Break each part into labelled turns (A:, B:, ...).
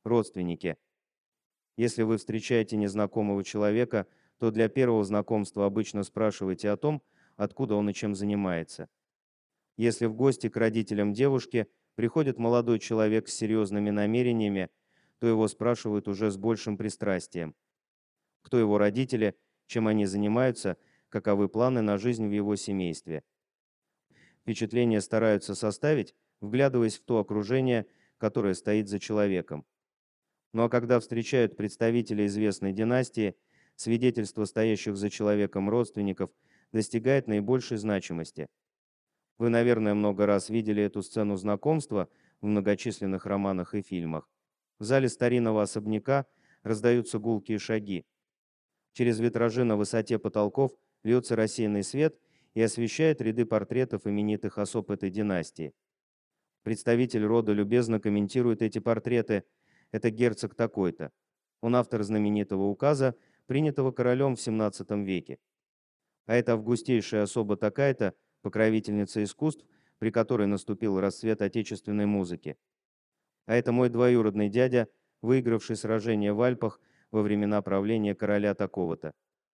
A: Родственники. Если вы встречаете незнакомого человека, то для первого знакомства обычно спрашивайте о том, откуда он и чем занимается. Если в гости к родителям девушки приходит молодой человек с серьезными намерениями, то его спрашивают уже с большим пристрастием. Кто его родители, чем они занимаются, каковы планы на жизнь в его семействе. Впечатление стараются составить, вглядываясь в то окружение, которое стоит за человеком. Ну а когда встречают представителей известной династии, свидетельство стоящих за человеком родственников достигает наибольшей значимости. Вы, наверное, много раз видели эту сцену знакомства в многочисленных романах и фильмах. В зале старинного особняка раздаются гулкие шаги. Через витражи на высоте потолков льется рассеянный свет и освещает ряды портретов именитых особ этой династии. Представитель рода любезно комментирует эти портреты. Это герцог такой-то. Он автор знаменитого указа, принятого королем в XVII веке. А это августейшая особа такая-то, покровительница искусств, при которой наступил расцвет отечественной музыки. А это мой двоюродный дядя, выигравший сражение в Альпах во времена правления короля такого-то.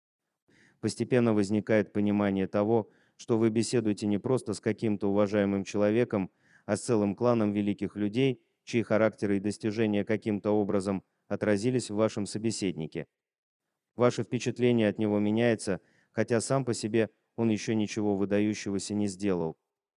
A: Постепенно возникает понимание того, что вы беседуете не просто с каким-то уважаемым человеком, а с целым кланом великих людей, чьи характеры и достижения каким-то образом отразились в вашем собеседнике. Ваше впечатление от него меняется, хотя сам по себе он еще ничего выдающегося не сделал.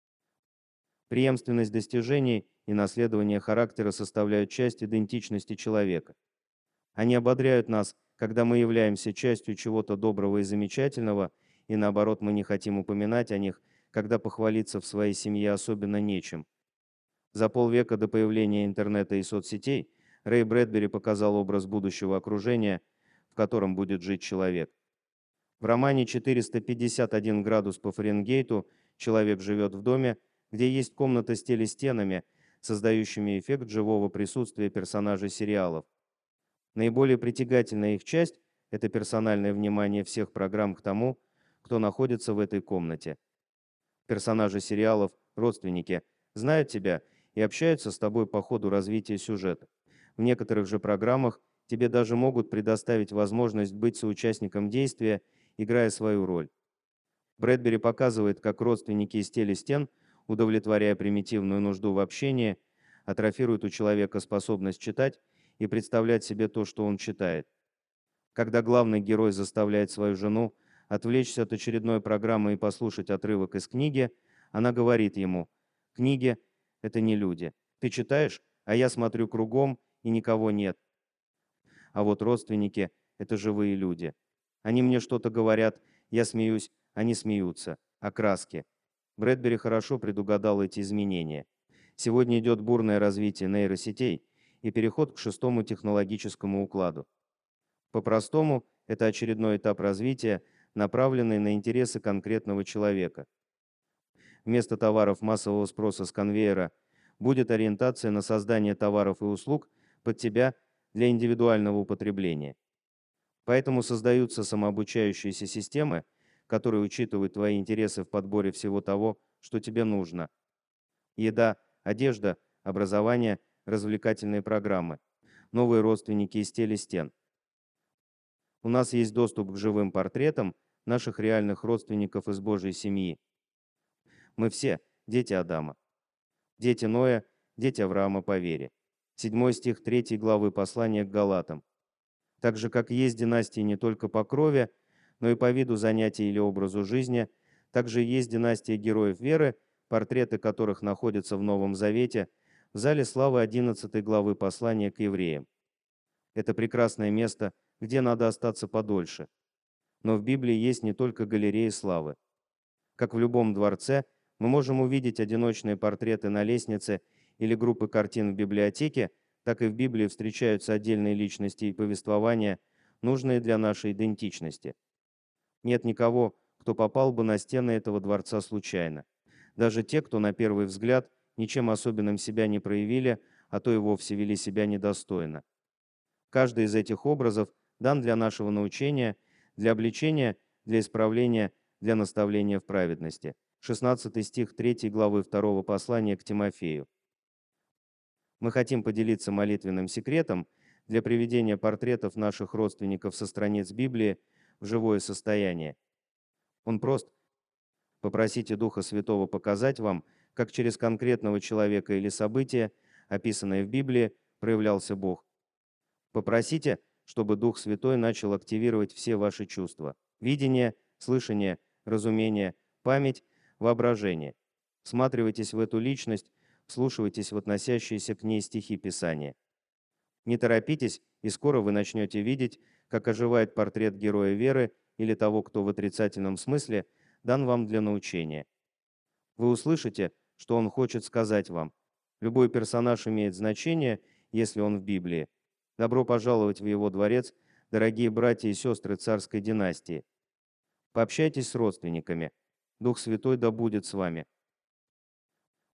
A: Преемственность достижений и наследование характера составляют часть идентичности человека. Они ободряют нас, когда мы являемся частью чего-то доброго и замечательного, и наоборот мы не хотим упоминать о них, когда похвалиться в своей семье особенно нечем. За полвека до появления интернета и соцсетей Рэй Брэдбери показал образ будущего окружения, в котором будет жить человек. В романе «451 градус по Фаренгейту» человек живет в доме, где есть комната с телестенами, создающими эффект живого присутствия персонажей сериалов. Наиболее притягательная их часть – это персональное внимание всех программ к тому, кто находится в этой комнате. Персонажи сериалов, родственники, знают тебя и общаются с тобой по ходу развития сюжета. В некоторых же программах тебе даже могут предоставить возможность быть соучастником действия, играя свою роль. Брэдбери показывает, как родственники из телестен, удовлетворяя примитивную нужду в общении, атрофируют у человека способность читать и представлять себе то, что он читает. Когда главный герой заставляет свою жену отвлечься от очередной программы и послушать отрывок из книги, она говорит ему: «Книги — это не люди. Ты читаешь, а я смотрю кругом, и никого нет. А вот родственники — это живые люди. Они мне что-то говорят, я смеюсь, они смеются. Окраски». Брэдбери хорошо предугадал эти изменения. Сегодня идет бурное развитие нейросетей и переход к шестому технологическому укладу. По-простому, это очередной этап развития, направленный на интересы конкретного человека. Вместо товаров массового спроса с конвейера будет ориентация на создание товаров и услуг под тебя для индивидуального употребления. Поэтому создаются самообучающиеся системы, которые учитывают твои интересы в подборе всего того, что тебе нужно. Еда, одежда, образование, развлекательные программы, новые родственники из телестен. У нас есть доступ к живым портретам наших реальных родственников из Божьей семьи. Мы все дети Адама, дети Ноя, дети Авраама по вере. 7 стих 3 главы послания к Галатам. Так же, как есть династии не только по крови, но и по виду занятий или образу жизни, также есть династия героев веры, портреты которых находятся в Новом Завете, в зале славы 11 главы послания к евреям. Это прекрасное место, где надо остаться подольше. Но в Библии есть не только галереи славы. Как в любом дворце, мы можем увидеть одиночные портреты на лестнице или группы картин в библиотеке, так и в Библии встречаются отдельные личности и повествования, нужные для нашей идентичности. Нет никого, кто попал бы на стены этого дворца случайно. Даже те, кто на первый взгляд ничем особенным себя не проявили, а то и вовсе вели себя недостойно. Каждый из этих образов дан для нашего научения, для обличения, для исправления, для наставления в праведности. 16 стих 3 главы 2 послания к Тимофею. Мы хотим поделиться молитвенным секретом для приведения портретов наших родственников со страниц Библии в живое состояние. Он прост. Попросите Духа Святого показать вам, как через конкретного человека или событие, описанное в Библии, проявлялся Бог. Попросите, чтобы Дух Святой начал активировать все ваши чувства: видение, слышание, разумение, память, воображение. Всматривайтесь в эту личность, вслушивайтесь в относящиеся к ней стихи Писания. Не торопитесь, и скоро вы начнете видеть, как оживает портрет героя веры или того, кто в отрицательном смысле дан вам для научения. Вы услышите, что он хочет сказать вам. Любой персонаж имеет значение, если он в Библии. Добро пожаловать в его дворец, дорогие братья и сестры царской династии. Пообщайтесь с родственниками. Дух Святой да будет с вами.